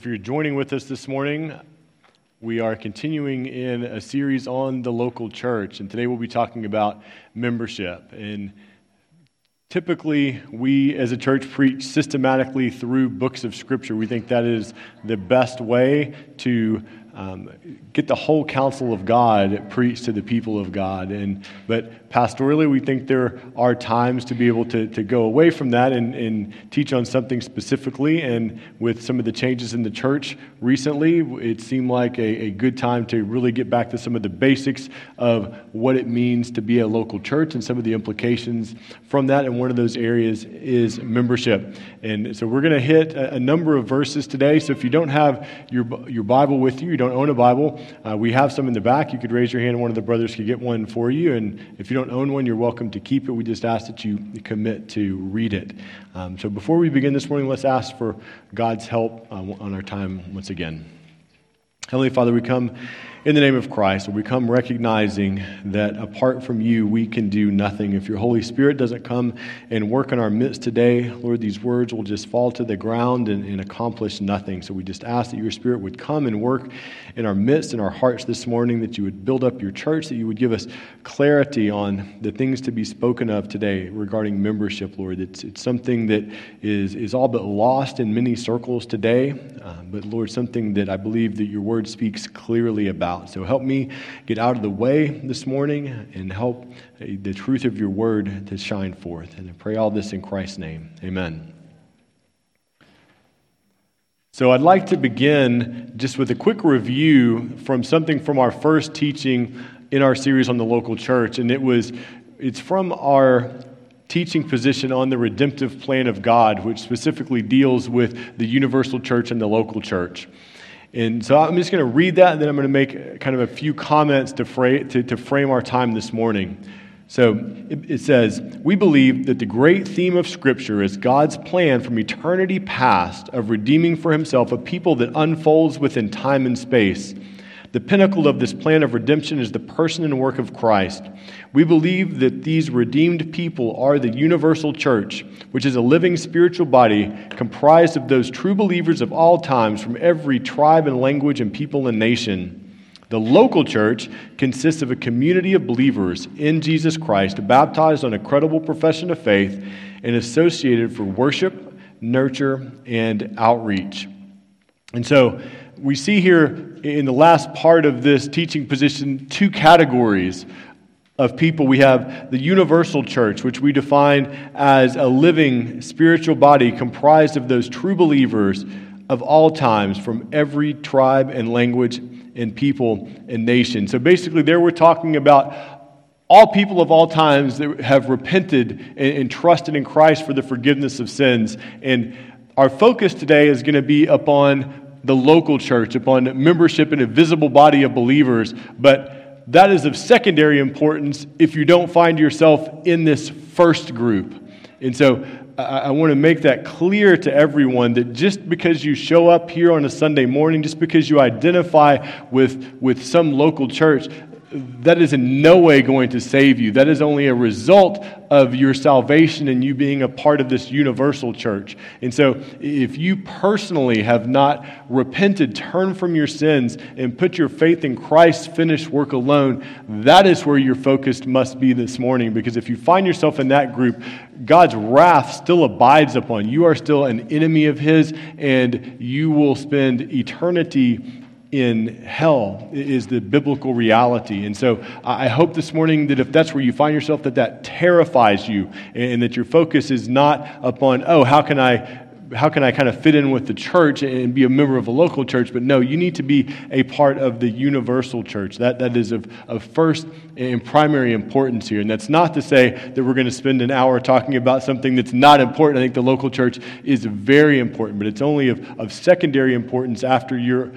If you're joining with us this morning, we are continuing in a series on the local church, and today we'll be talking about membership. And typically, we as a church preach systematically through books of Scripture. We think that is the best way to get the whole counsel of God preached to the people of God. But pastorally, we think there are times to be able to go away from that and teach on something specifically. And with some of the changes in the church recently, it seemed like a good time to really get back to some of the basics of what it means to be a local church and some of the implications from that. And one of those areas is membership. And so we're going to hit a number of verses today. So if you don't have your Bible with you don't own a Bible, we have some in the back. You could raise your hand and one of the brothers could get one for you. And if you don't own one, you're welcome to keep it. We just ask that you commit to read it. So before we begin this morning, let's ask for God's help on our time once again. Heavenly Father, we come in the name of Christ. We come recognizing that apart from you, we can do nothing. If your Holy Spirit doesn't come and work in our midst today, Lord, these words will just fall to the ground and accomplish nothing. So we just ask that your Spirit would come and work in our midst, in our hearts this morning, that you would build up your church, that you would give us clarity on the things to be spoken of today regarding membership, Lord. It's something that is all but lost in many circles today, but Lord, something that I believe that your word speaks clearly about. So help me get out of the way this morning and help the truth of your word to shine forth. And I pray all this in Christ's name. Amen. So I'd like to begin just with a quick review from something from our first teaching in our series on the local church. And it's from our teaching position on the redemptive plan of God, which specifically deals with the universal church and the local church. And so I'm just going to read that, and then I'm going to make kind of a few comments to frame our time this morning. So it says, we believe that the great theme of Scripture is God's plan from eternity past of redeeming for himself a people that unfolds within time and space. The pinnacle of this plan of redemption is the person and work of Christ. We believe that these redeemed people are the universal church, which is a living spiritual body comprised of those true believers of all times from every tribe and language and people and nation. The local church consists of a community of believers in Jesus Christ, baptized on a credible profession of faith and associated for worship, nurture, and outreach. And so we see here in the last part of this teaching position two categories of people. We have the universal church, which we define as a living spiritual body comprised of those true believers of all times from every tribe and language and people and nation. So basically there we're talking about all people of all times that have repented and trusted in Christ for the forgiveness of sins. And our focus today is going to be upon the local church, upon membership in a visible body of believers, but that is of secondary importance if you don't find yourself in this first group. And so I want to make that clear to everyone that just because you show up here on a Sunday morning, just because you identify with some local church, that is in no way going to save you. That is only a result of your salvation and you being a part of this universal church. And so if you personally have not repented, turned from your sins, and put your faith in Christ's finished work alone, that is where your focus must be this morning. Because if you find yourself in that group, God's wrath still abides upon you. You are still an enemy of his, and you will spend eternity in hell is the biblical reality. And so I hope this morning that if that's where you find yourself, that terrifies you and that your focus is not upon, how can I kind of fit in with the church and be a member of a local church? But no, you need to be a part of the universal church. That is of first and primary importance here. And that's not to say that we're going to spend an hour talking about something that's not important. I think the local church is very important, but it's only of secondary importance after your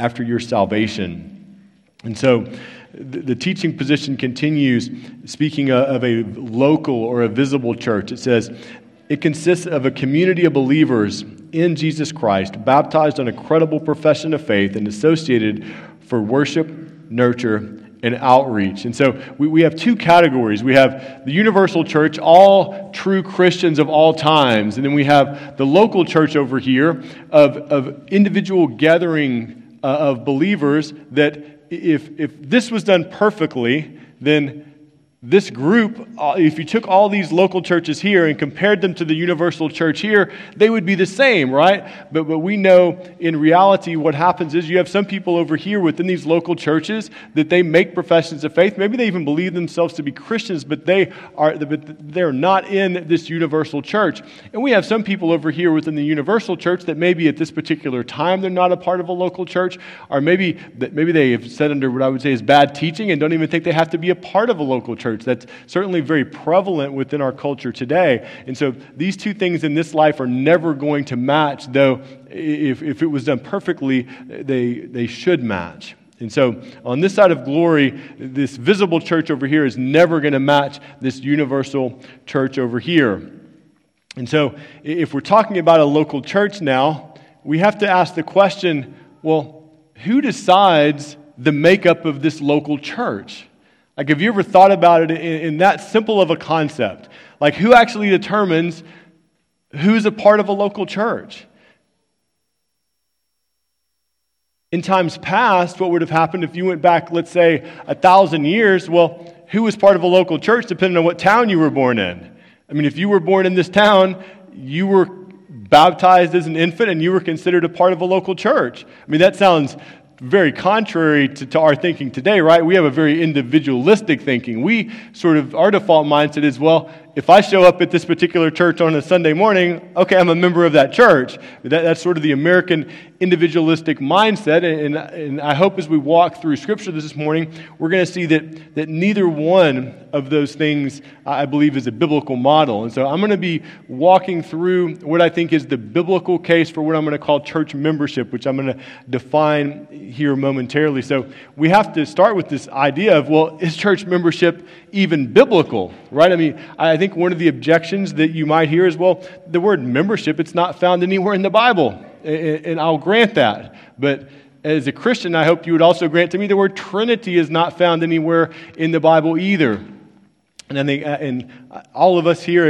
salvation. And so the teaching position continues, speaking of a local or a visible church. It says, it consists of a community of believers in Jesus Christ, baptized on a credible profession of faith and associated for worship, nurture, and outreach. And so we have two categories. We have the universal church, all true Christians of all times. And then we have the local church over here of individual gathering of believers that if this was done perfectly, then this group, if you took all these local churches here and compared them to the universal church here, they would be the same, right? But we know in reality what happens is you have some people over here within these local churches that they make professions of faith. Maybe they even believe themselves to be Christians, but they're not in this universal church. And we have some people over here within the universal church that maybe at this particular time they're not a part of a local church, or maybe they have set under what I would say is bad teaching and don't even think they have to be a part of a local church. That's certainly very prevalent within our culture today. And so these two things in this life are never going to match, though if it was done perfectly, they should match. And so on this side of glory, this visible church over here is never going to match this universal church over here. And so if we're talking about a local church now, we have to ask the question, well, who decides the makeup of this local church? Like, have you ever thought about it in that simple of a concept? Like, who actually determines who's a part of a local church? In times past, what would have happened if you went back, let's say, 1,000 years? Well, who was part of a local church depending on what town you were born in? I mean, if you were born in this town, you were baptized as an infant and you were considered a part of a local church. I mean, that sounds very contrary to our thinking today, right? We have a very individualistic thinking. Our default mindset is, well, if I show up at this particular church on a Sunday morning, okay, I'm a member of that church. That's sort of the American individualistic mindset, and I hope as we walk through Scripture this morning, we're going to see that neither one of those things, I believe, is a biblical model. And so I'm going to be walking through what I think is the biblical case for what I'm going to call church membership, which I'm going to define here momentarily. So we have to start with this idea of, well, is church membership even biblical, right? I mean, I think one of the objections that you might hear is, well, the word membership, it's not found anywhere in the Bible. And I'll grant that. But as a Christian, I hope you would also grant to me the word Trinity is not found anywhere in the Bible either. And I think, and all of us here,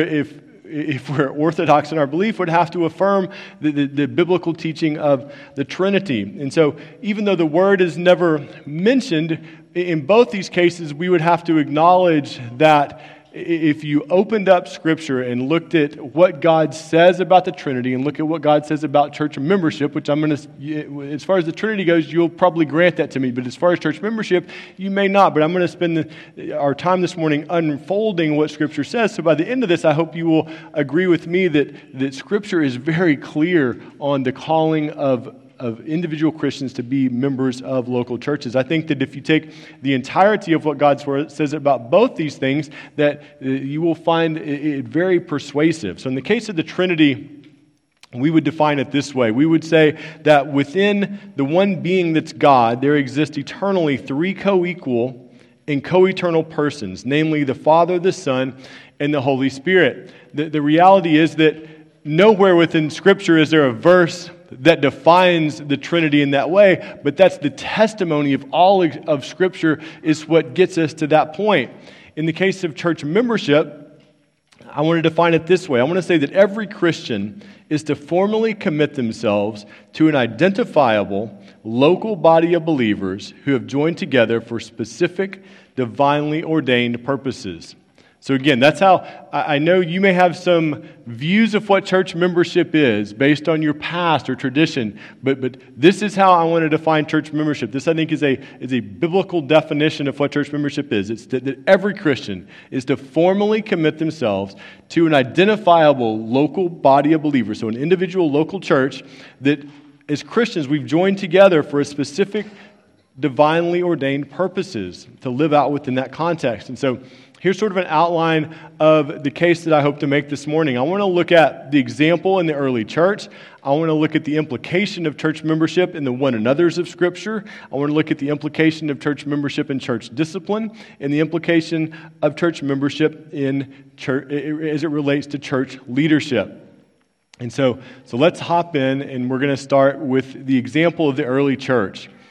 if we're orthodox in our belief, would have to affirm the biblical teaching of the Trinity. And so even though the word is never mentioned, in both these cases, we would have to acknowledge that if you opened up Scripture and looked at what God says about the Trinity and look at what God says about church membership, which I'm going to, as far as the Trinity goes, you'll probably grant that to me. But as far as church membership, you may not. But I'm going to spend our time this morning unfolding what Scripture says. So by the end of this, I hope you will agree with me that Scripture is very clear on the calling of individual Christians to be members of local churches. I think that if you take the entirety of what God's Word says about both these things, that you will find it very persuasive. So in the case of the Trinity, we would define it this way. We would say that within the one being that's God, there exist eternally three co-equal and co-eternal persons, namely the Father, the Son, and the Holy Spirit. The reality is that nowhere within Scripture is there a verse that defines the Trinity in that way, but that's the testimony of all of Scripture is what gets us to that point. In the case of church membership, I want to define it this way. I want to say that every Christian is to formally commit themselves to an identifiable local body of believers who have joined together for specific, divinely ordained purposes. So again, that's how I know you may have some views of what church membership is based on your past or tradition, but this is how I want to define church membership. This, I think, is a biblical definition of what church membership is. It's that every Christian is to formally commit themselves to an identifiable local body of believers, so an individual local church that as Christians we've joined together for a specific divinely ordained purposes to live out within that context. And so here's sort of an outline of the case that I hope to make this morning. I want to look at the example in the early church. I want to look at the implication of church membership in the one another's of Scripture. I want to look at the implication of church membership in church discipline and the implication of church membership in church as it relates to church leadership. And so let's hop in, and we're going to start with the example of the early church.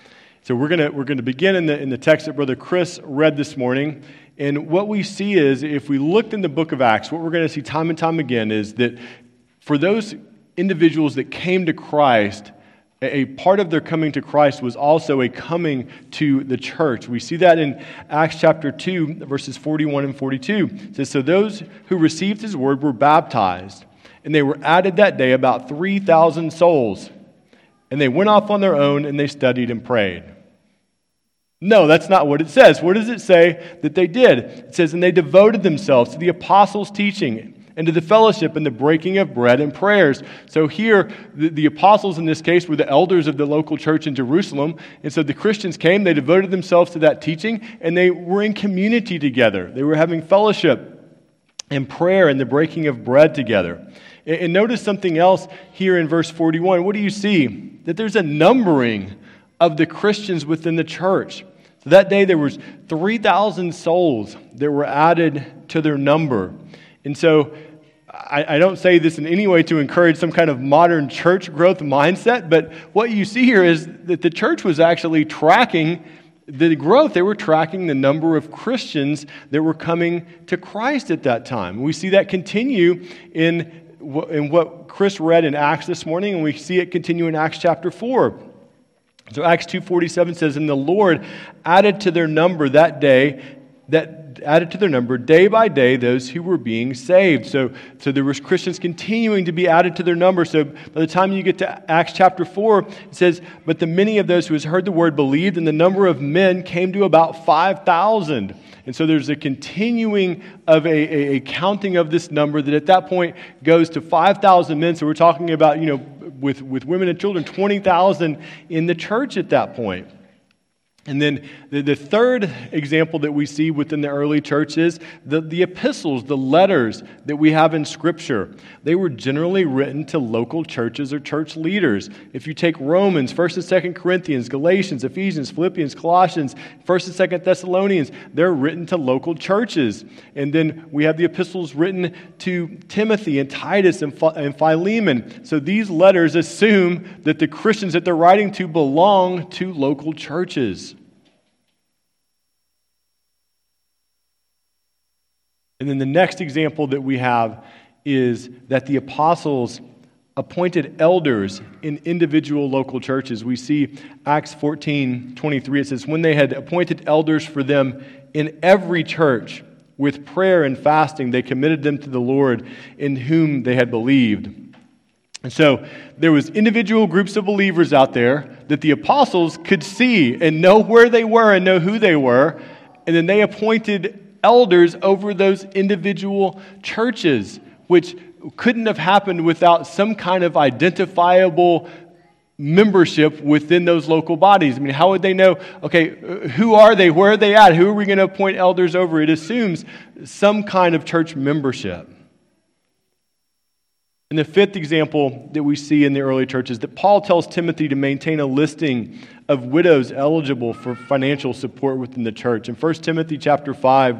So we're gonna begin in the text that Brother Chris read this morning. And what we see is, if we looked in the book of Acts, what we're going to see time and time again is that for those individuals that came to Christ, a part of their coming to Christ was also a coming to the church. We see that in Acts chapter 2, verses 41 and 42. It says, "So those who received his word were baptized, and they were added that day about 3,000 souls. And they went off on their own, and they studied and prayed." No, that's not what it says. What does it say that they did? It says, "And they devoted themselves to the apostles' teaching and to the fellowship and the breaking of bread and prayers." So here, the apostles in this case were the elders of the local church in Jerusalem. And so the Christians came, they devoted themselves to that teaching, and they were in community together. They were having fellowship and prayer and the breaking of bread together. And notice something else here in verse 41. What do you see? That there's a numbering of the Christians within the church. So that day there was 3,000 souls that were added to their number. And so I don't say this in any way to encourage some kind of modern church growth mindset, but what you see here is that the church was actually tracking the growth. They were tracking the number of Christians that were coming to Christ at that time. We see that continue in what Chris read in Acts this morning, and we see it continue in Acts chapter 4. So Acts 2:47 says, "And the Lord added to their number day by day those who were being saved." So there was Christians continuing to be added to their number. So by the time you get to Acts chapter 4, it says, "But the many of those who has heard the word believed, and the number of men came to about 5,000. And so there's a continuing of a counting of this number that at that point goes to 5,000 men. So we're talking about, with women and children, 20,000 in the church at that point. And then the third example that we see within the early church is the epistles, the letters that we have in Scripture. They were generally written to local churches or church leaders. If you take Romans, 1st and 2nd Corinthians, Galatians, Ephesians, Philippians, Colossians, 1st and 2nd Thessalonians, they're written to local churches. And then we have the epistles written to Timothy and Titus and Philemon. So these letters assume that the Christians that they're writing to belong to local churches. And then the next example that we have is that the apostles appointed elders in individual local churches. We see Acts 14:23. It says, "When they had appointed elders for them in every church, with prayer and fasting, they committed them to the Lord in whom they had believed." And so there was individual groups of believers out there that the apostles could see and know where they were and know who they were. And then they appointed elders over those individual churches, which couldn't have happened without some kind of identifiable membership within those local bodies. I mean, how would they know, okay, who are they? Where are they at? Who are we going to appoint elders over? It assumes some kind of church membership. And the fifth example that we see in the early church is that Paul tells Timothy to maintain a listing of widows eligible for financial support within the church. In 1 Timothy chapter 5,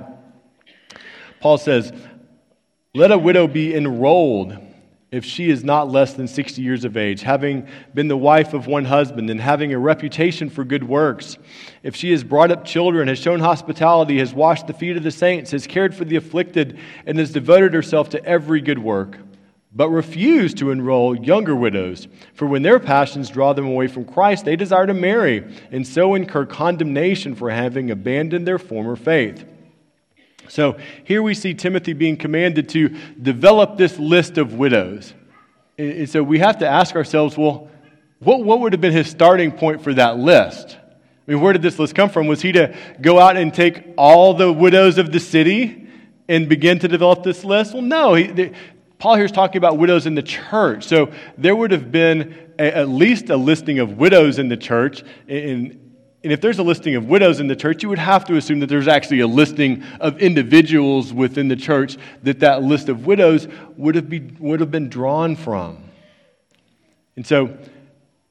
Paul says, "Let a widow be enrolled if she is not less than 60 years of age, having been the wife of one husband and having a reputation for good works. If she has brought up children, has shown hospitality, has washed the feet of the saints, has cared for the afflicted, and has devoted herself to every good work. But refuse to enroll younger widows, for when their passions draw them away from Christ, they desire to marry, and so incur condemnation for having abandoned their former faith." So here we see Timothy being commanded to develop this list of widows. And so we have to ask ourselves, well, what would have been his starting point for that list? I mean, where did this list come from? Was he to go out and take all the widows of the city and begin to develop this list? Well, no. Paul here is talking about widows in the church. So there would have been at least a listing of widows in the church. And if there's a listing of widows in the church, you would have to assume that there's actually a listing of individuals within the church that list of widows would have been drawn from. And so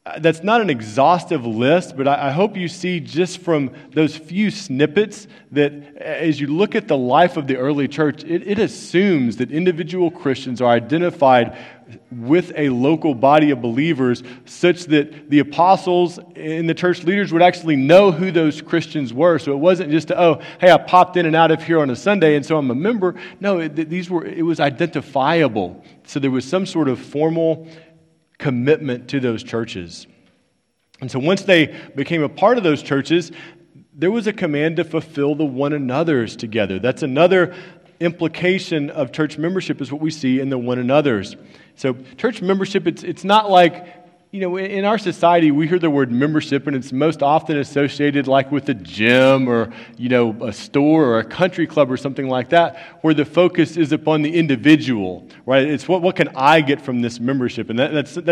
That's not an exhaustive list, but I hope you see just from those few snippets that as you look at the life of the early church, it assumes that individual Christians are identified with a local body of believers such that the apostles and the church leaders would actually know who those Christians were. So it wasn't just, hey, I popped in and out of here on a Sunday and so I'm a member. No, it was identifiable. So there was some sort of formal commitment to those churches. And so once they became a part of those churches, there was a command to fulfill the one another's together. That's another implication of church membership, is what we see in the one another's. So church membership, it's not like, in our society, we hear the word membership, and it's most often associated like with a gym or, a store or a country club or something like that, where the focus is upon the individual, right? It's what can I get from this membership? And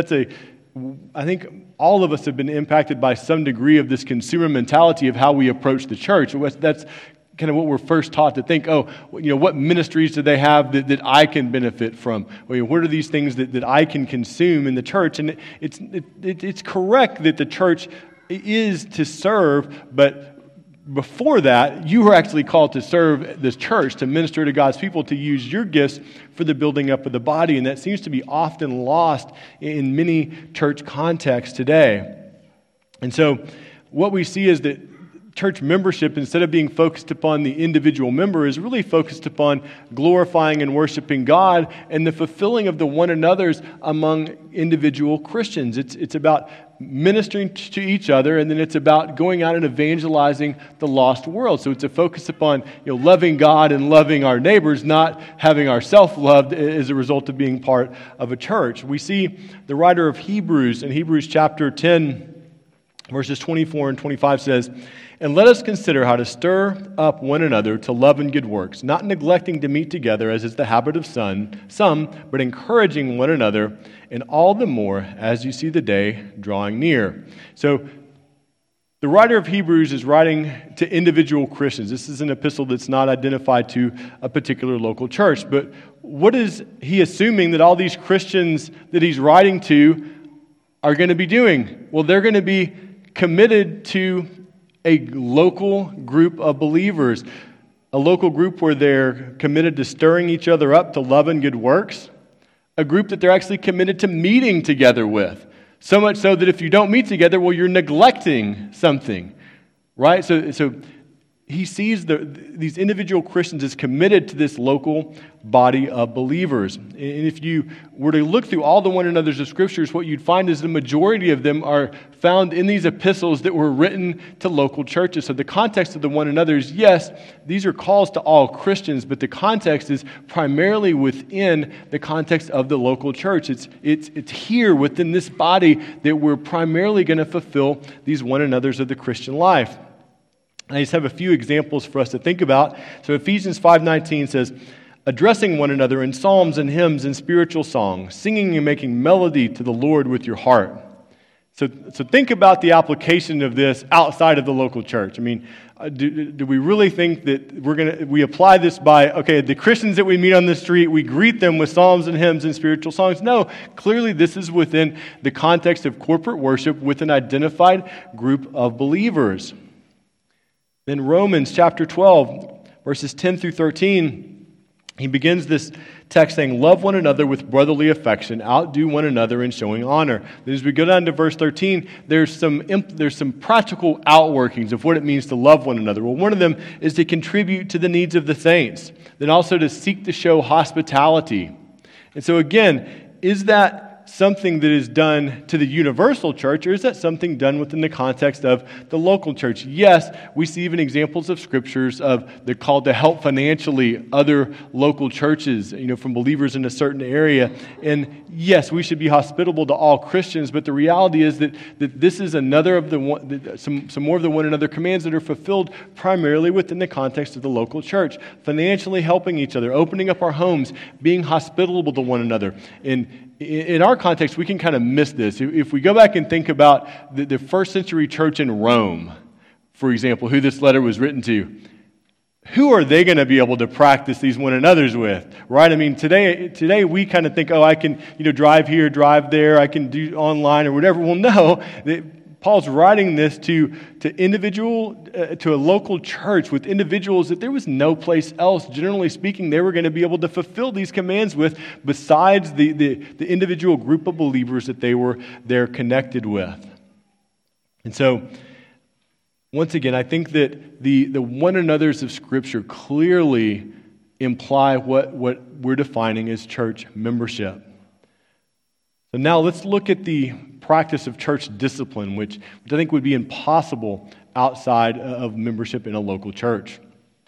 I think all of us have been impacted by some degree of this consumer mentality of how we approach the church. That's kind of what we're first taught to think, what ministries do they have that I can benefit from? What are these things that I can consume in the church? And it's correct that the church is to serve, but before that, you were actually called to serve this church, to minister to God's people, to use your gifts for the building up of the body. And that seems to be often lost in many church contexts today. And so what we see is that church membership, instead of being focused upon the individual member, is really focused upon glorifying and worshiping God and the fulfilling of the one another's among individual Christians. It's about ministering to each other, and then it's about going out and evangelizing the lost world. So it's a focus upon loving God and loving our neighbors, not having ourselves loved as a result of being part of a church. We see the writer of Hebrews in Hebrews chapter 10, verses 24 and 25 says, "And let us consider how to stir up one another to love and good works, not neglecting to meet together as is the habit of some, but encouraging one another, and all the more as you see the day drawing near." So the writer of Hebrews is writing to individual Christians. This is an epistle that's not identified to a particular local church. But what is he assuming that all these Christians that he's writing to are going to be doing? Well, they're going to be committed to a local group of believers, a local group where they're committed to stirring each other up to love and good works, a group that they're actually committed to meeting together with. So much so that if you don't meet together, well, you're neglecting something, right? So he sees these individual Christians as committed to this local body of believers. And if you were to look through all the one another's of Scriptures, what you'd find is the majority of them are found in these epistles that were written to local churches. So the context of the one another's, yes, these are calls to all Christians, but the context is primarily within the context of the local church. It's here within this body that we're primarily going to fulfill these one another's of the Christian life. I just have a few examples for us to think about. So Ephesians 5:19 says, "Addressing one another in psalms and hymns and spiritual songs, singing and making melody to the Lord with your heart." So think about the application of this outside of the local church. I mean, do we really think that we apply this by, the Christians that we meet on the street, we greet them with psalms and hymns and spiritual songs? No, clearly this is within the context of corporate worship with an identified group of believers. Then Romans chapter 12, verses 10 through 13, he begins this text saying, "Love one another with brotherly affection, outdo one another in showing honor." Then as we go down to verse 13, there's some practical outworkings of what it means to love one another. Well, one of them is to contribute to the needs of the saints, then also to seek to show hospitality. And so again, is that something that is done to the universal church, or is that something done within the context of the local church? Yes, we see even examples of scriptures of the call to help financially other local churches, from believers in a certain area. And yes, we should be hospitable to all Christians, but the reality is that this is another of some more of the one another commands that are fulfilled primarily within the context of the local church. Financially helping each other, opening up our homes, being hospitable to one another. In our context, we can kind of miss this. If we go back and think about the first century church in Rome, for example, who this letter was written to, who are they going to be able to practice these one another's with, right? I mean, today we kind of think, oh, I can, drive here, drive there, I can do online or whatever. Well, no, Paul's writing this to a local church with individuals that there was no place else, generally speaking, they were going to be able to fulfill these commands with, besides the individual group of believers that they're connected with. And so, once again, I think that the one another's of Scripture clearly imply what we're defining as church membership. So now let's look at the practice of church discipline, which I think would be impossible outside of membership in a local church.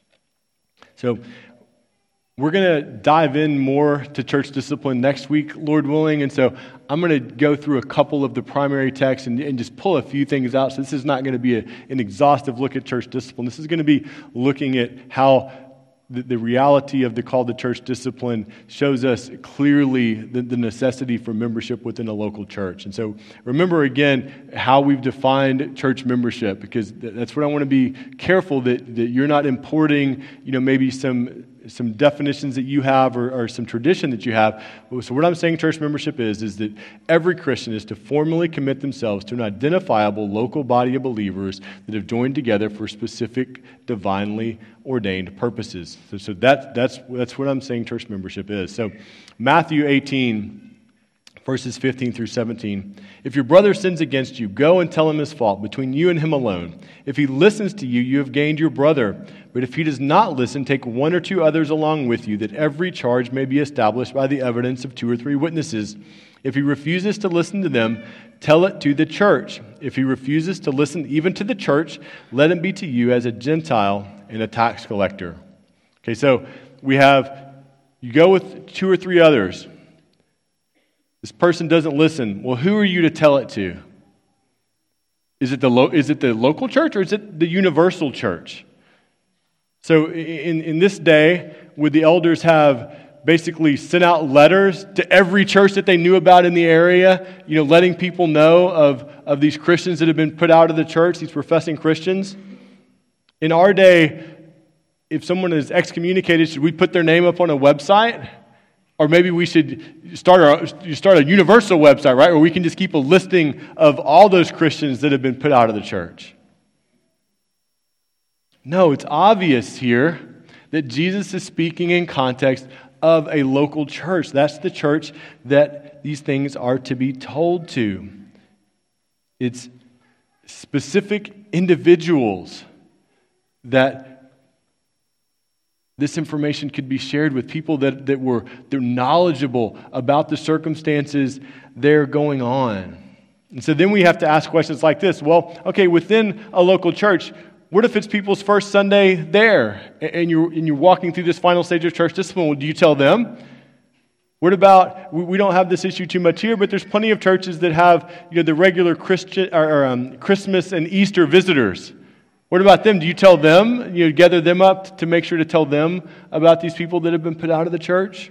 So we're going to dive in more to church discipline next week, Lord willing, and so I'm going to go through a couple of the primary texts and just pull a few things out. So this is not going to be an exhaustive look at church discipline. This is going to be looking at how the reality of the call to church discipline shows us clearly the necessity for membership within a local church. And so remember again how we've defined church membership, because that's what I want to be careful that you're not importing, maybe some definitions that you have or some tradition that you have. So what I'm saying church membership is that every Christian is to formally commit themselves to an identifiable local body of believers that have joined together for specific divinely ordained purposes. So that's what I'm saying church membership is. So Matthew 18, verses 15 through 17. If your brother sins against you, go and tell him his fault between you and him alone. If he listens to you, you have gained your brother. But if he does not listen, take one or two others along with you, that every charge may be established by the evidence of 2 or 3 witnesses. If he refuses to listen to them, tell it to the church. If he refuses to listen even to the church, let him be to you as a Gentile and a tax collector. Okay, so you go with 2 or 3 others. This person doesn't listen. Well, who are you to tell it to? Is it the local church or is it the universal church? So in this day, would the elders have basically sent out letters to every church that they knew about in the area, letting people know of these Christians that have been put out of the church, these professing Christians? In our day, if someone is excommunicated, should we put their name up on a website? Or maybe we should start a universal website, right? Where we can just keep a listing of all those Christians that have been put out of the church. No, it's obvious here that Jesus is speaking in context of a local church. That's the church that these things are to be told to. It's specific individuals that this information could be shared with, people they're knowledgeable about the circumstances they're going on. And so then we have to ask questions like this. Well, okay, within a local church, what if it's people's first Sunday there and you're walking through this final stage of church discipline? Well, do you tell them? What about, we don't have this issue too much here, but there's plenty of churches that have the regular Christian Christmas and Easter visitors. What about them? Do you tell them, gather them up to make sure to tell them about these people that have been put out of the church?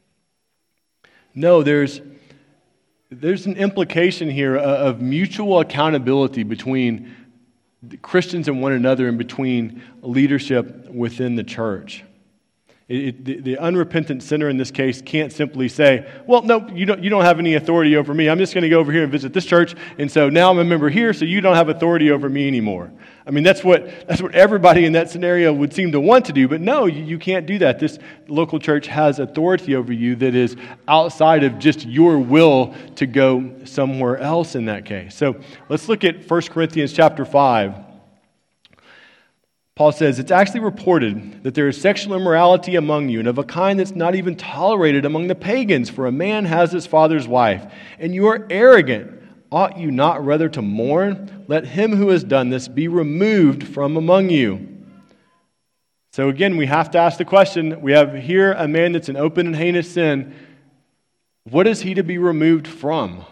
No, there's an implication here of mutual accountability between Christians and one another and between leadership within the church. The unrepentant sinner in this case can't simply say, well, no, you don't have any authority over me. I'm just going to go over here and visit this church, and so now I'm a member here, so you don't have authority over me anymore. I mean, that's what everybody in that scenario would seem to want to do, but no, you can't do that. This local church has authority over you that is outside of just your will to go somewhere else in that case. So let's look at 1 Corinthians chapter 5. Paul says, it's actually reported that there is sexual immorality among you, and of a kind that's not even tolerated among the pagans, for a man has his father's wife, and you are arrogant. Ought you not rather to mourn? Let him who has done this be removed from among you. So again, we have to ask the question, we have here a man that's in open and heinous sin. What is he to be removed from?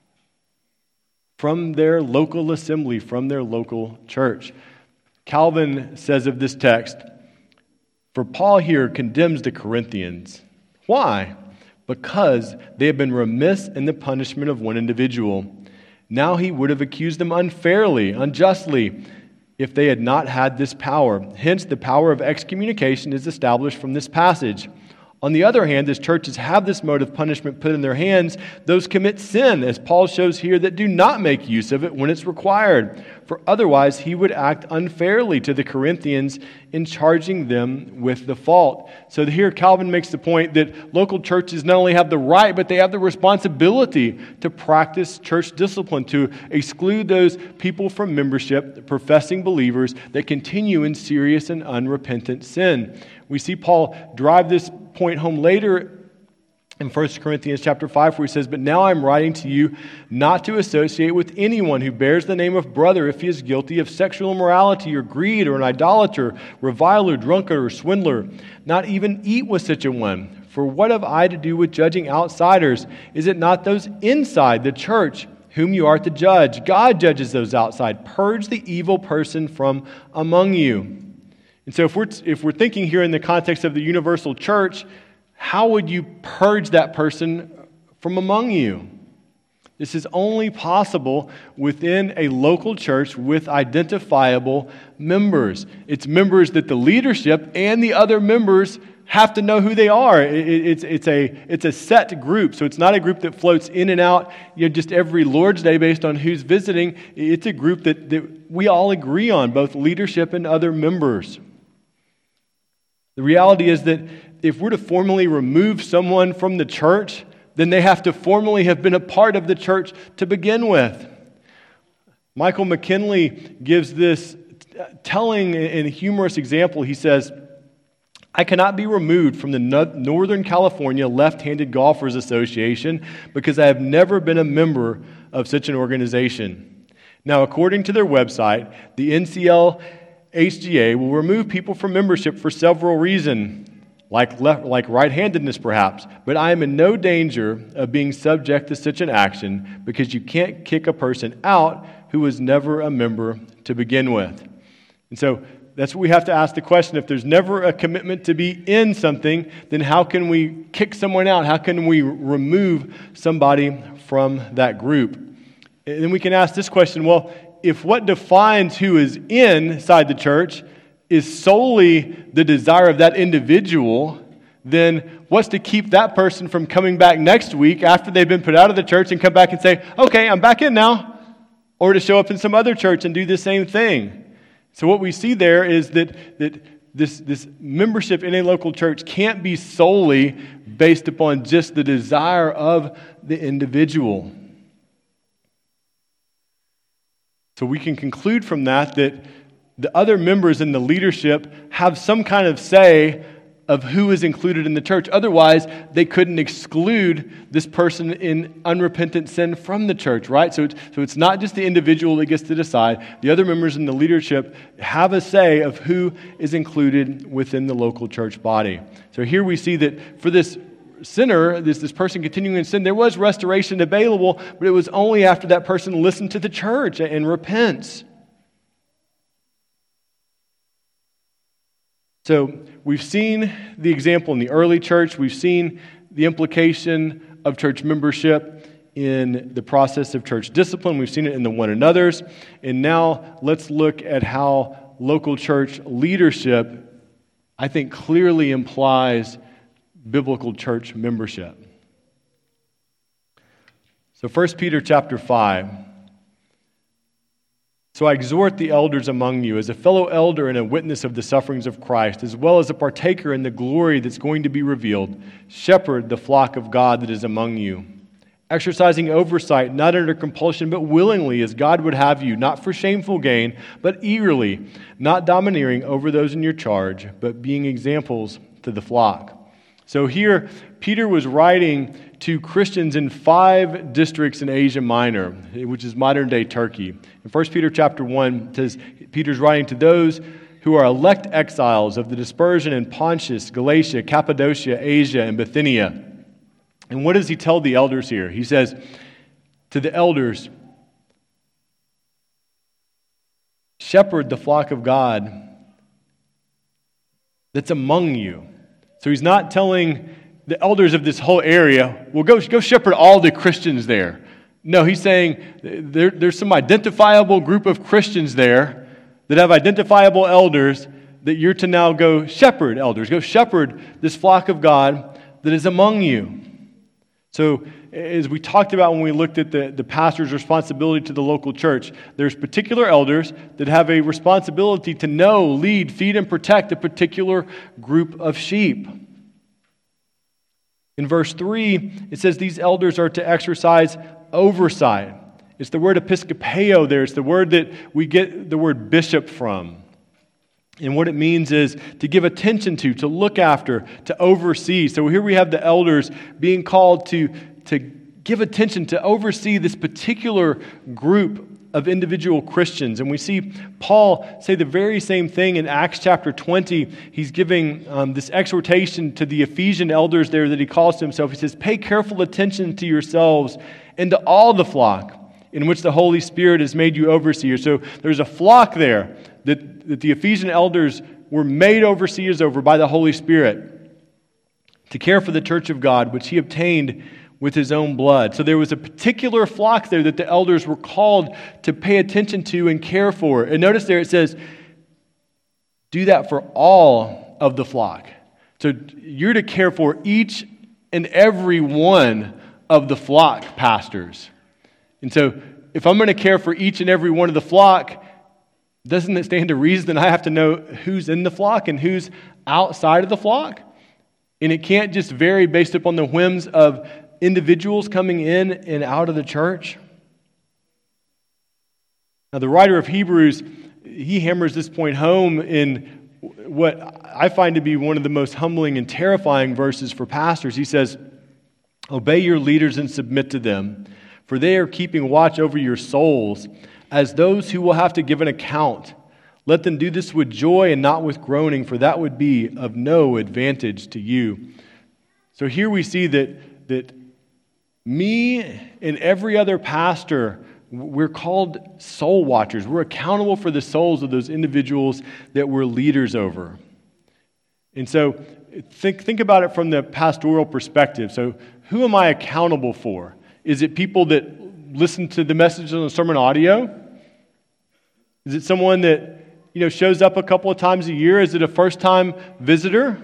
From their local assembly, from their local church. Calvin says of this text, for Paul here condemns the Corinthians. Why? Because they have been remiss in the punishment of one individual. Now he would have accused them unfairly, unjustly. if they had not had this power. Hence, the power of excommunication is established from this passage. On the other hand, as churches have this mode of punishment put in their hands, those commit sin, as Paul shows here, that do not make use of it when it's required. For otherwise, he would act unfairly to the Corinthians in charging them with the fault. So here Calvin makes the point that local churches not only have the right, but they have the responsibility to practice church discipline, to exclude those people from membership, professing believers that continue in serious and unrepentant sin. We see Paul drive this point home later in 1 Corinthians chapter 5, where he says, "But now I'm writing to you not to associate with anyone who bears the name of brother if he is guilty of sexual immorality or greed or an idolater, reviler, drunkard, or swindler. Not even eat with such a one. For what have I to do with judging outsiders? Is it not those inside the church whom you are to judge? God judges those outside. Purge the evil person from among you." And so if we're thinking here in the context of the universal church, how would you purge that person from among you? This is only possible within a local church with identifiable members. It's members that the leadership and the other members have to know who they are. It's a set group, so it's not a group that floats in and out, just every Lord's Day based on who's visiting. It's a group that we all agree on, both leadership and other members. The reality is that if we're to formally remove someone from the church, then they have to formally have been a part of the church to begin with. Michael McKinley gives this telling and humorous example. He says, "I cannot be removed from the Northern California Left-Handed Golfers Association because I have never been a member of such an organization. Now, according to their website, the NCLHGA will remove people from membership for several reasons, like right-handedness perhaps, but I am in no danger of being subject to such an action because you can't kick a person out who was never a member to begin with." And so that's what we have to ask the question. If there's never a commitment to be in something, then how can we kick someone out? How can we remove somebody from that group? And then we can ask this question, well, if what defines who is inside the church is solely the desire of that individual, then what's to keep that person from coming back next week after they've been put out of the church and come back and say, "Okay, I'm back in now," or to show up in some other church and do the same thing? So what we see there is that this membership in a local church can't be solely based upon just the desire of the individual. So we can conclude from that the other members in the leadership have some kind of say of who is included in the church. Otherwise, they couldn't exclude this person in unrepentant sin from the church, right? So it's not just the individual that gets to decide. The other members in the leadership have a say of who is included within the local church body. So here we see that for this sinner, this person continuing in sin, there was restoration available, but it was only after that person listened to the church and repents. So we've seen the example in the early church. We've seen the implication of church membership in the process of church discipline. We've seen it in the one another's. And now let's look at how local church leadership, I think, clearly implies biblical church membership. So 1 Peter chapter 5. "So I exhort the elders among you, as a fellow elder and a witness of the sufferings of Christ, as well as a partaker in the glory that's going to be revealed, shepherd the flock of God that is among you, exercising oversight, not under compulsion, but willingly, as God would have you, not for shameful gain, but eagerly, not domineering over those in your charge, but being examples to the flock." So here, Peter was writing to Christians in 5 districts in Asia Minor, which is modern-day Turkey. In 1 Peter chapter 1, it says Peter's writing to those who are elect exiles of the dispersion in Pontus, Galatia, Cappadocia, Asia, and Bithynia. And what does he tell the elders here? He says to the elders, "Shepherd the flock of God that's among you." So he's not telling the elders of this whole area, well, go shepherd all the Christians there. No, he's saying there's some identifiable group of Christians there that have identifiable elders, that you're to now go shepherd elders. Go shepherd this flock of God that is among you. So as we talked about when we looked at the pastor's responsibility to the local church, there's particular elders that have a responsibility to know, lead, feed, and protect a particular group of sheep. In verse 3, it says these elders are to exercise oversight. It's the word episkopeo there. It's the word that we get the word bishop from. And what it means is to give attention to look after, to oversee. So here we have the elders being called to give attention, to oversee this particular group of individual Christians. And we see Paul say the very same thing in Acts chapter 20. He's giving this exhortation to the Ephesian elders there that he calls to himself. He says, pay careful attention to yourselves and to all the flock in which the Holy Spirit has made you overseers. So there's a flock there that the Ephesian elders were made overseers over by the Holy Spirit to care for the church of God, which he obtained with his own blood. So there was a particular flock there that the elders were called to pay attention to and care for. And notice there it says, do that for all of the flock. So you're to care for each and every one of the flock, pastors. And so if I'm going to care for each and every one of the flock, doesn't it stand to reason that I have to know who's in the flock and who's outside of the flock? And it can't just vary based upon the whims of individuals coming in and out of the church. Now, the writer of Hebrews, he hammers this point home in what I find to be one of the most humbling and terrifying verses for pastors. He says, obey your leaders and submit to them, for they are keeping watch over your souls as those who will have to give an account. Let them do this with joy and not with groaning, for that would be of no advantage to you. So here we see that me and every other pastor, we're called soul watchers. We're accountable for the souls of those individuals that we're leaders over. And so think about it from the pastoral perspective. So who am I accountable for? Is it people that listen to the message on the sermon audio? Is it someone that shows up a couple of times a year? Is it a first-time visitor?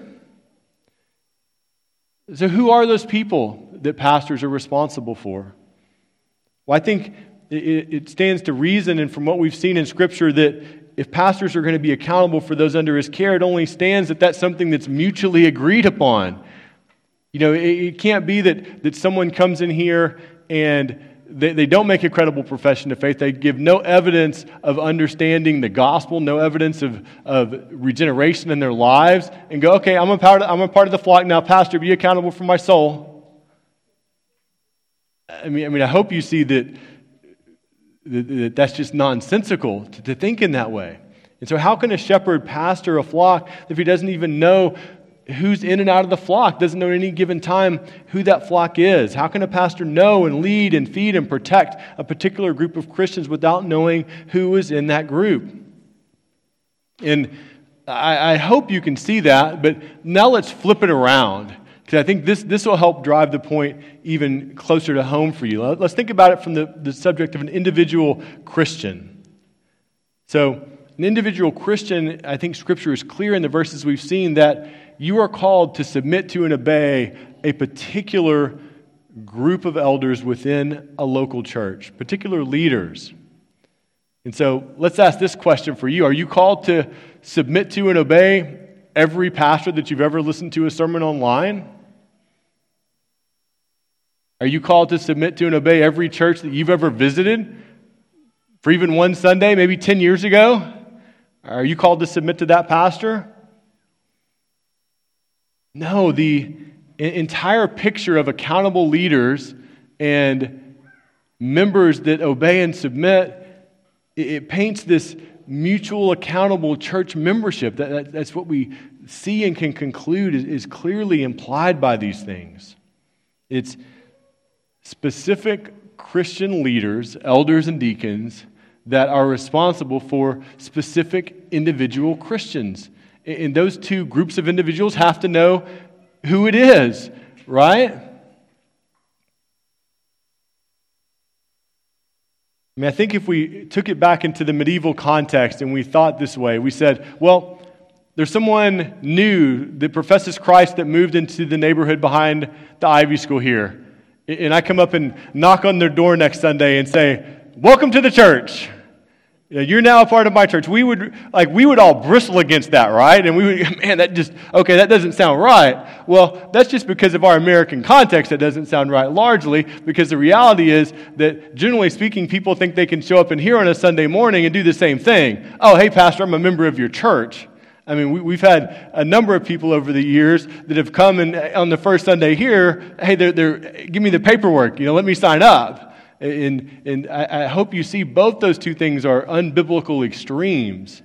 So who are those people that pastors are responsible for? Well, I think it stands to reason, and from what we've seen in Scripture, that if pastors are going to be accountable for those under his care, it only stands that that's something that's mutually agreed upon. It can't be that someone comes in here and they don't make a credible profession of faith. They give no evidence of understanding the gospel, no evidence of regeneration in their lives, and go, okay, I'm a part of the flock now. Pastor, be accountable for my soul. I mean, I hope you see that that's just nonsensical to think in that way. And so, how can a shepherd pastor a flock if he doesn't even know who's in and out of the flock, doesn't know at any given time who that flock is? How can a pastor know and lead and feed and protect a particular group of Christians without knowing who is in that group? And I hope you can see that, but now let's flip it around, because I think this will help drive the point even closer to home for you. Let's think about it from the subject of an individual Christian. So, an individual Christian, I think Scripture is clear in the verses we've seen that you are called to submit to and obey a particular group of elders within a local church, particular leaders. And so let's ask this question for you. Are you called to submit to and obey every pastor that you've ever listened to a sermon online? Are you called to submit to and obey every church that you've ever visited for even one Sunday, maybe 10 years ago? Are you called to submit to that pastor? No, the entire picture of accountable leaders and members that obey and submit, it paints this mutual accountable church membership. That's what we see and can conclude is clearly implied by these things. It's specific Christian leaders, elders and deacons, that are responsible for specific individual Christians. And those two groups of individuals have to know who it is, right? I mean, I think if we took it back into the medieval context and we thought this way, we said, well, there's someone new that professes Christ that moved into the neighborhood behind the Ivy School here. And I come up and knock on their door next Sunday and say, welcome to the church. You're now a part of my church. We would all bristle against that, right? And we would, man, that doesn't sound right. Well, that's just because of our American context that doesn't sound right largely, because the reality is that generally speaking, people think they can show up in here on a Sunday morning and do the same thing. Oh, hey, Pastor, I'm a member of your church. I mean, we've had a number of people over the years that have come and on the first Sunday here, hey, give me the paperwork, let me sign up. And I hope you see both those two things are unbiblical extremes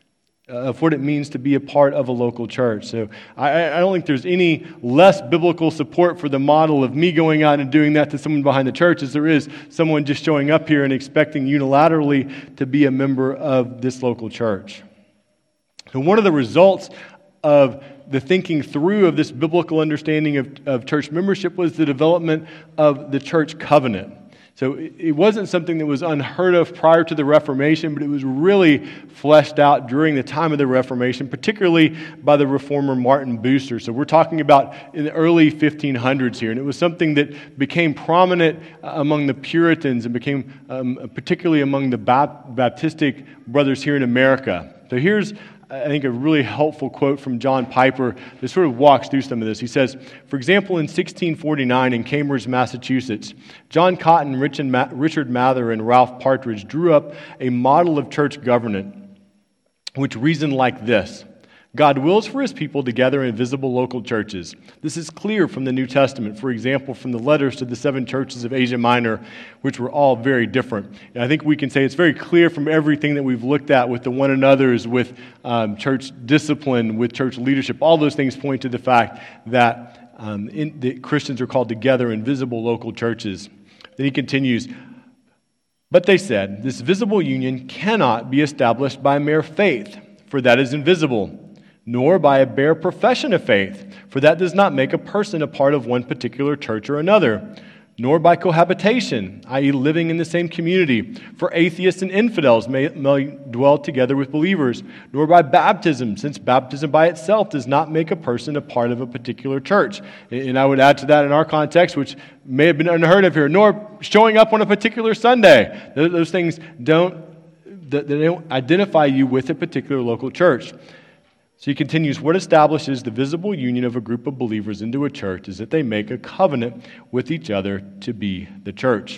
of what it means to be a part of a local church. So I don't think there's any less biblical support for the model of me going out and doing that to someone behind the church as there is someone just showing up here and expecting unilaterally to be a member of this local church. And one of the results of the thinking through of this biblical understanding of church membership was the development of the church covenant. So it wasn't something that was unheard of prior to the Reformation, but it was really fleshed out during the time of the Reformation, particularly by the reformer Martin Bucer. So we're talking about in the early 1500s here, and it was something that became prominent among the Puritans and became particularly among the Baptistic brothers here in America. So here's, I think, a really helpful quote from John Piper that sort of walks through some of this. He says, for example, in 1649 in Cambridge, Massachusetts, John Cotton, Richard Mather, and Ralph Partridge drew up a model of church governance which reasoned like this: God wills for his people to gather in visible local churches. This is clear from the New Testament, for example, from the letters to the 7 churches of Asia Minor, which were all very different. And I think we can say it's very clear from everything that we've looked at with the one another's, with church discipline, with church leadership. All those things point to the fact that Christians are called to gather in visible local churches. Then he continues, but they said, this visible union cannot be established by mere faith, for that is invisible, nor by a bare profession of faith, for that does not make a person a part of one particular church or another, nor by cohabitation, i.e. living in the same community, for atheists and infidels may dwell together with believers, nor by baptism, since baptism by itself does not make a person a part of a particular church. And I would add to that in our context, which may have been unheard of here, nor showing up on a particular Sunday. Those things don't identify you with a particular local church. So he continues, what establishes the visible union of a group of believers into a church is that they make a covenant with each other to be the church.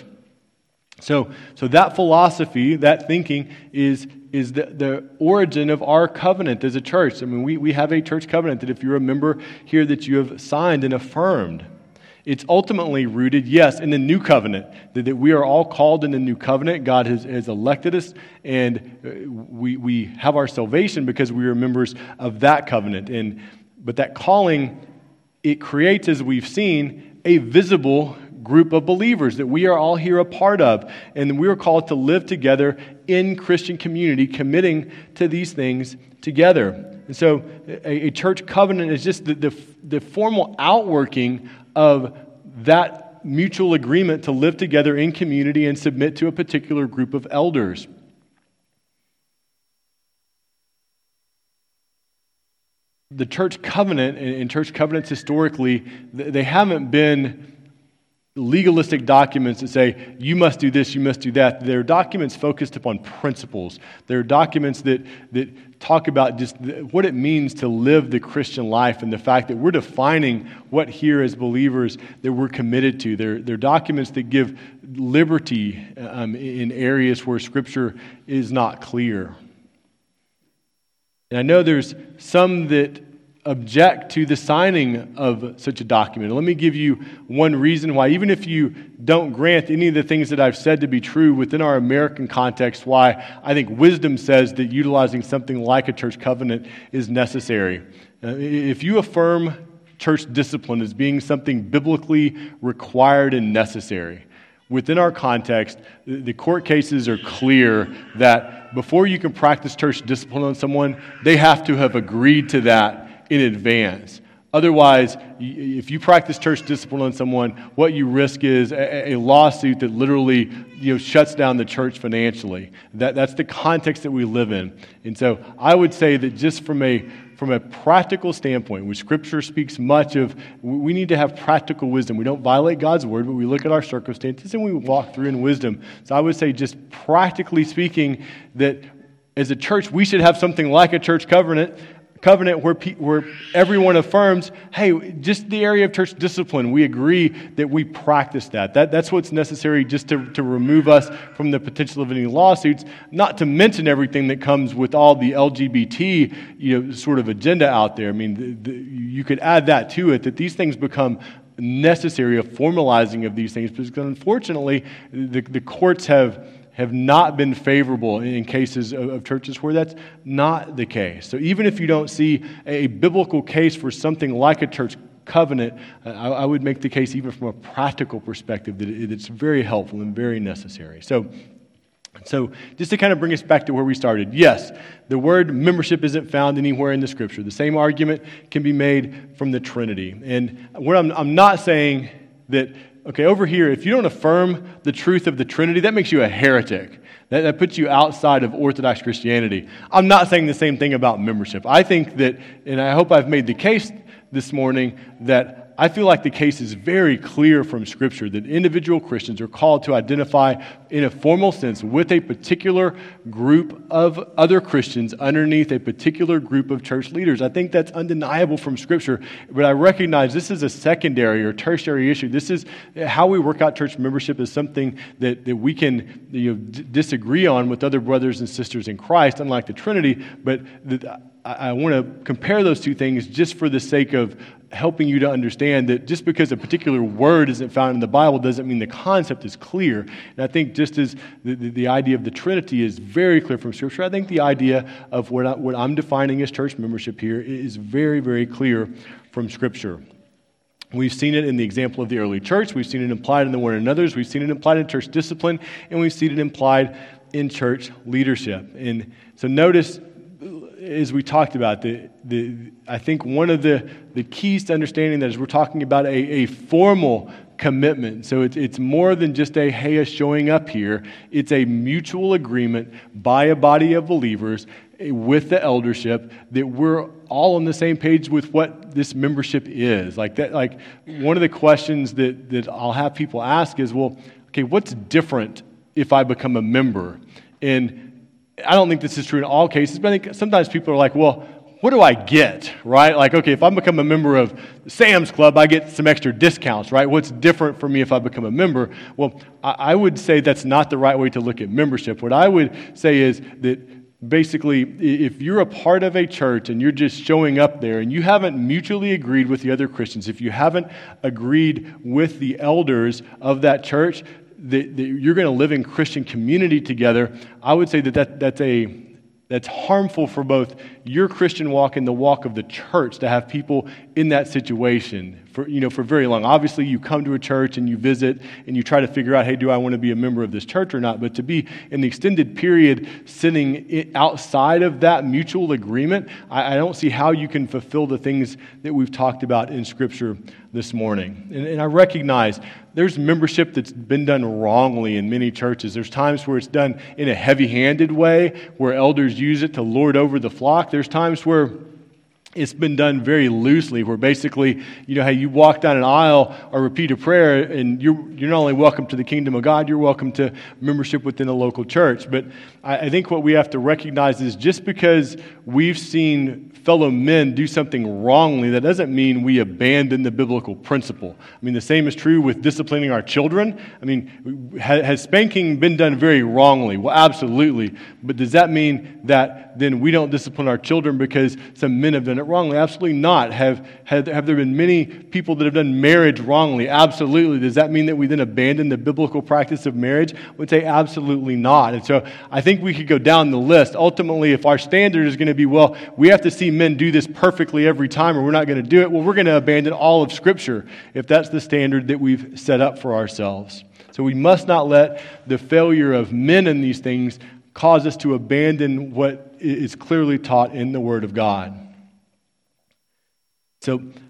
So that philosophy, that thinking is the origin of our covenant as a church. I mean, we have a church covenant that if you're a member here that you have signed and affirmed. It's ultimately rooted, yes, in the new covenant, that we are all called in the new covenant. God has elected us, and we have our salvation because we are members of that covenant. But that calling, it creates, as we've seen, a visible group of believers that we are all here a part of. And we are called to live together in Christian community, committing to these things together. And so a church covenant is just the formal outworking of that mutual agreement to live together in community and submit to a particular group of elders. The church covenant and church covenants historically, they haven't been legalistic documents that say, you must do this, you must do that. They're documents focused upon principles. They're documents that talk about just what it means to live the Christian life and the fact that we're defining what here as believers that we're committed to. They're documents that give liberty in areas where Scripture is not clear. And I know there's some that object to the signing of such a document. Let me give you one reason why, even if you don't grant any of the things that I've said to be true within our American context, why I think wisdom says that utilizing something like a church covenant is necessary. If you affirm church discipline as being something biblically required and necessary, within our context, the court cases are clear that before you can practice church discipline on someone, they have to have agreed to that in advance. Otherwise, if you practice church discipline on someone, what you risk is a lawsuit that literally shuts down the church financially. That's the context that we live in. And so I would say that just from a practical standpoint, which Scripture speaks much of, we need to have practical wisdom. We don't violate God's word, but we look at our circumstances and we walk through in wisdom. So I would say, just practically speaking, that as a church, we should have something like a church covenant where everyone affirms, hey, just the area of church discipline, we agree that we practice that. That's what's necessary just to remove us from the potential of any lawsuits, not to mention everything that comes with all the LGBT sort of agenda out there. I mean, you could add that to it, that these things become necessary, a formalizing of these things, because unfortunately, the courts have not been favorable in cases of churches where that's not the case. So even if you don't see a biblical case for something like a church covenant, I would make the case even from a practical perspective that it's very helpful and very necessary. So just to kind of bring us back to where we started, yes, the word membership isn't found anywhere in the Scripture. The same argument can be made from the Trinity. And what I'm not saying that, okay, over here, if you don't affirm the truth of the Trinity, that makes you a heretic. That puts you outside of Orthodox Christianity. I'm not saying the same thing about membership. I think that, and I hope I've made the case this morning, that I feel like the case is very clear from Scripture that individual Christians are called to identify in a formal sense with a particular group of other Christians underneath a particular group of church leaders. I think that's undeniable from Scripture, but I recognize this is a secondary or tertiary issue. This is how we work out church membership is something that we can disagree on with other brothers and sisters in Christ, unlike the Trinity, but I want to compare those two things just for the sake of helping you to understand that just because a particular word isn't found in the Bible doesn't mean the concept is clear. And I think just as the idea of the Trinity is very clear from Scripture, I think the idea of what I'm defining as church membership here is very, very clear from Scripture. We've seen it in the example of the early church. We've seen it implied in the one another's. We've seen it implied in church discipline. And we've seen it implied in church leadership. And so notice, as we talked about, I think one of the keys to understanding that is we're talking about a formal commitment. So it's more than just a, hey, us showing up here. It's a mutual agreement by a body of believers with the eldership that we're all on the same page with what this membership is. Like one of the questions that I'll have people ask is, well, okay, what's different if I become a member? And I don't think this is true in all cases, but I think sometimes people are like, well, what do I get, right? Like, okay, if I become a member of Sam's Club, I get some extra discounts, right? What's different for me if I become a member? Well, I would say that's not the right way to look at membership. What I would say is that basically, if you're a part of a church and you're just showing up there and you haven't mutually agreed with the other Christians, if you haven't agreed with the elders of that church, that you're going to live in Christian community together, I would say that's harmful for both your Christian walk and the walk of the church to have people in that situation for very long. Obviously, you come to a church and you visit and you try to figure out, hey, do I want to be a member of this church or not? But to be in the extended period sitting outside of that mutual agreement, I don't see how you can fulfill the things that we've talked about in Scripture this morning. And I recognize there's membership that's been done wrongly in many churches. There's times where it's done in a heavy-handed way, where elders use it to lord over the flock. There's times where it's been done very loosely, where basically, hey, you walk down an aisle or repeat a prayer, and you're not only welcome to the kingdom of God, you're welcome to membership within a local church. But I think what we have to recognize is just because we've seen fellow men do something wrongly, that doesn't mean we abandon the biblical principle. I mean, the same is true with disciplining our children. I mean, has spanking been done very wrongly? Well, absolutely. But does that mean that then we don't discipline our children because some men have done it wrongly? Absolutely not. Have there been many people that have done marriage wrongly? Absolutely. Does that mean that we then abandon the biblical practice of marriage? I would say absolutely not. And so I think we could go down the list. Ultimately, if our standard is going to be, well, we have to see men do this perfectly every time or we're not going to do it, well, we're going to abandon all of Scripture if that's the standard that we've set up for ourselves. So we must not let the failure of men in these things cause us to abandon what is clearly taught in the Word of God. So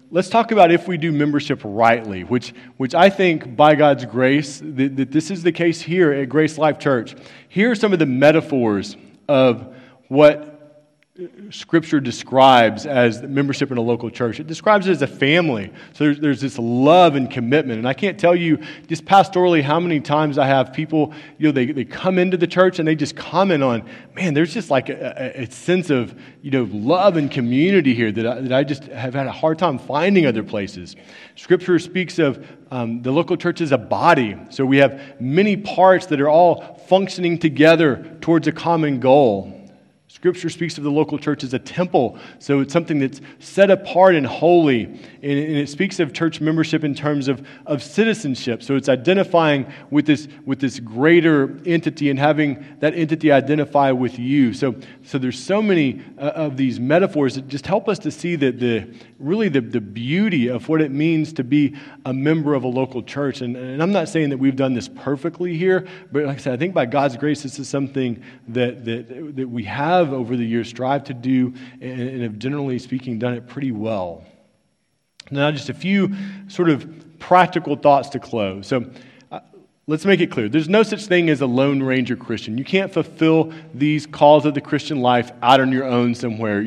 let's talk about if we do membership rightly, which I think by God's grace, that this is the case here at Grace Life Church. Here are some of the metaphors of what Scripture describes as membership in a local church. It describes it as a family. So there's this love and commitment. And I can't tell you just pastorally how many times I have people, they come into the church and they just comment on, man, there's just like a sense of, love and community here that I just have had a hard time finding other places. Scripture speaks of the local church as a body. So we have many parts that are all functioning together towards a common goal. Scripture speaks of the local church as a temple, so it's something that's set apart and holy. And it speaks of church membership in terms of citizenship. So it's identifying with this greater entity and having that entity identify with you. So there's so many of these metaphors that just help us to see that the beauty of what it means to be a member of a local church. And I'm not saying that we've done this perfectly here, but like I said, I think by God's grace, this is something that we have over the years strived to do and have, generally speaking, done it pretty well. Now, just a few sort of practical thoughts to close. So let's make it clear. There's no such thing as a Lone Ranger Christian. You can't fulfill these calls of the Christian life out on your own somewhere.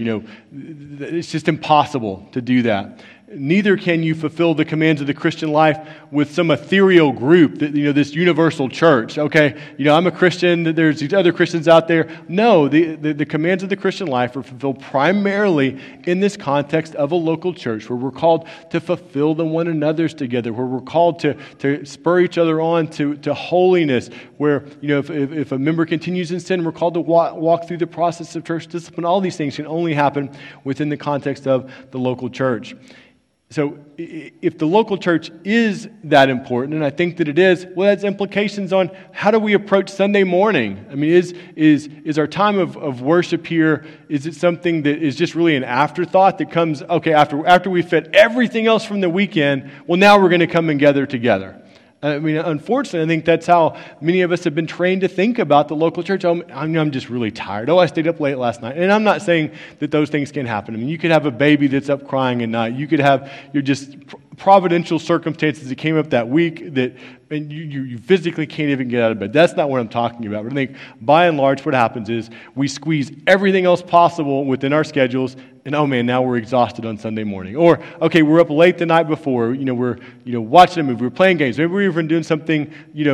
It's just impossible to do that. Neither can you fulfill the commands of the Christian life with some ethereal group, that this universal church. Okay, I'm a Christian, there's these other Christians out there. No, the commands of the Christian life are fulfilled primarily in this context of a local church, where we're called to fulfill the one another's together, where we're called to spur each other on to holiness, where if a member continues in sin, we're called to walk through the process of church discipline. All these things can only happen within the context of the local church. So if the local church is that important, and I think that it is, well, that's implications on how do we approach Sunday morning? I mean, is our time of worship here, is it something that is just really an afterthought that comes, okay, after we fit everything else from the weekend, well, now we're going to come and gather together? I mean, unfortunately, I think that's how many of us have been trained to think about the local church. Oh, I'm just really tired. Oh, I stayed up late last night. And I'm not saying that those things can happen. I mean, you could have a baby that's up crying at night. You could have your just providential circumstances that came up that week and you physically can't even get out of bed. That's not what I'm talking about. But I think by and large what happens is we squeeze everything else possible within our schedules, and oh man, now we're exhausted on Sunday morning. Or, okay, we're up late the night before, we're watching a movie, we're playing games, maybe we're even doing something,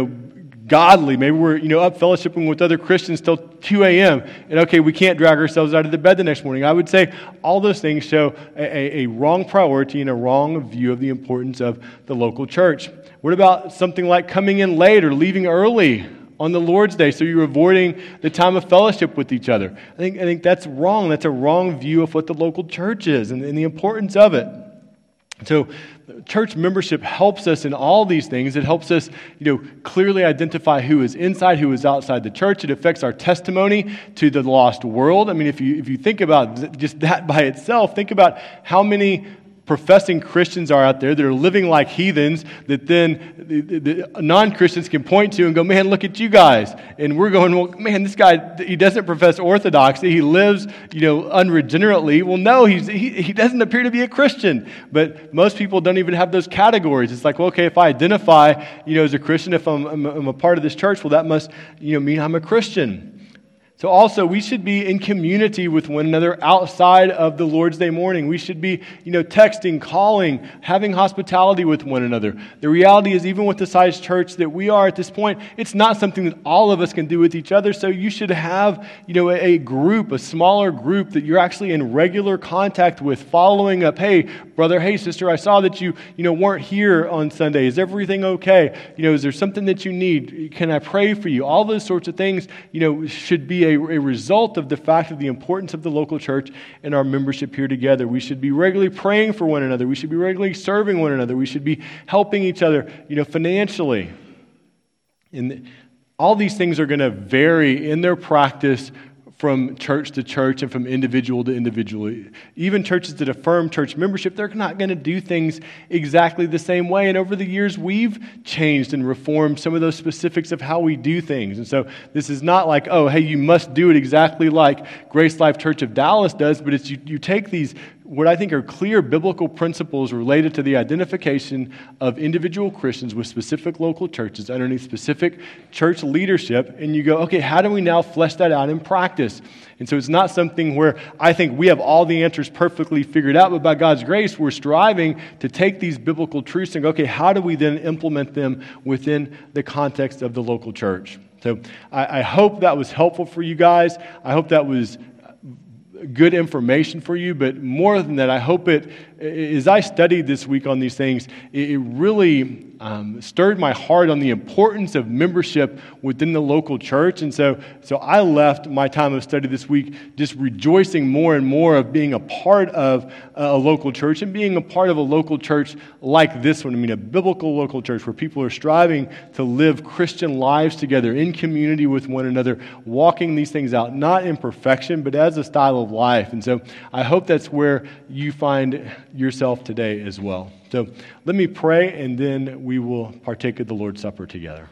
godly. Maybe we're, up fellowshipping with other Christians till 2 a.m. And okay, we can't drag ourselves out of the bed the next morning. I would say all those things show a wrong priority and a wrong view of the importance of the local church. What about something like coming in late or leaving early on the Lord's Day, so you're avoiding the time of fellowship with each other? I think that's wrong. That's a wrong view of what the local church is and the importance of it. So church membership helps us in all these things. It helps us, clearly identify who is inside, who is outside the church. It affects our testimony to the lost world. I mean, if you think about just that by itself, think about how many professing Christians are out there that are living like heathens that then the non-Christians can point to and go, man, look at you guys. And we're going, well, man, this guy, he doesn't profess orthodoxy. He lives, unregenerately. Well, no, he doesn't appear to be a Christian. But most people don't even have those categories. It's like, well, okay, if I identify, as a Christian, if I'm a part of this church, well, that must, mean I'm a Christian. So also, we should be in community with one another outside of the Lord's Day morning. We should be, texting, calling, having hospitality with one another. The reality is, even with the size church that we are at this point, it's not something that all of us can do with each other. So you should have, a group, a smaller group that you're actually in regular contact with, following up. Hey, brother, hey, sister, I saw that you weren't here on Sunday. Is everything okay? Is there something that you need? Can I pray for you? All those sorts of things, should be a result of the fact of the importance of the local church and our membership here together. We should be regularly praying for one another. We should be regularly serving one another. We should be helping each other, financially. And all these things are going to vary in their practice from church to church and from individual to individual. Even churches that affirm church membership, they're not going to do things exactly the same way. And over the years, we've changed and reformed some of those specifics of how we do things. And so this is not like, oh, hey, you must do it exactly like Grace Life Church of Dallas does, but it's you take these what I think are clear biblical principles related to the identification of individual Christians with specific local churches underneath specific church leadership. And you go, okay, how do we now flesh that out in practice? And so it's not something where I think we have all the answers perfectly figured out, but by God's grace, we're striving to take these biblical truths and go, okay, how do we then implement them within the context of the local church? So I hope that was helpful for you guys. I hope that was good information for you, but more than that, I hope it, as I studied this week on these things, it really stirred my heart on the importance of membership within the local church. And so I left my time of study this week just rejoicing more and more of being a part of a local church and being a part of a local church like this one. I mean, a biblical local church where people are striving to live Christian lives together in community with one another, walking these things out, not in perfection, but as a style of life. And so I hope that's where you find yourself today as well. So let me pray, and then we will partake of the Lord's Supper together.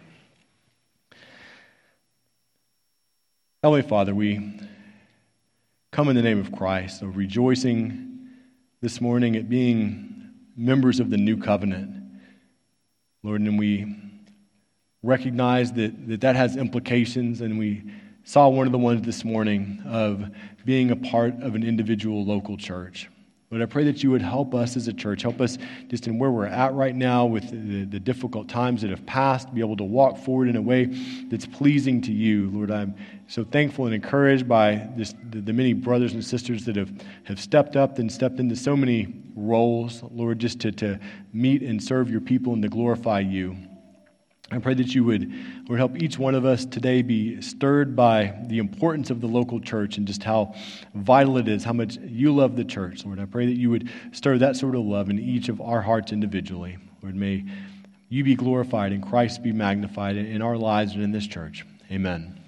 Heavenly Father, we come in the name of Christ, so rejoicing this morning at being members of the new covenant. Lord, and we recognize that has implications, and we saw one of the ones this morning of being a part of an individual local church. Lord, I pray that you would help us as a church, help us just in where we're at right now with the difficult times that have passed, be able to walk forward in a way that's pleasing to you. Lord, I'm so thankful and encouraged by the many brothers and sisters that have stepped up and stepped into so many roles, Lord, just to meet and serve your people and to glorify you. I pray that you would, Lord, help each one of us today be stirred by the importance of the local church and just how vital it is, how much you love the church. Lord, I pray that you would stir that sort of love in each of our hearts individually. Lord, may you be glorified and Christ be magnified in our lives and in this church. Amen.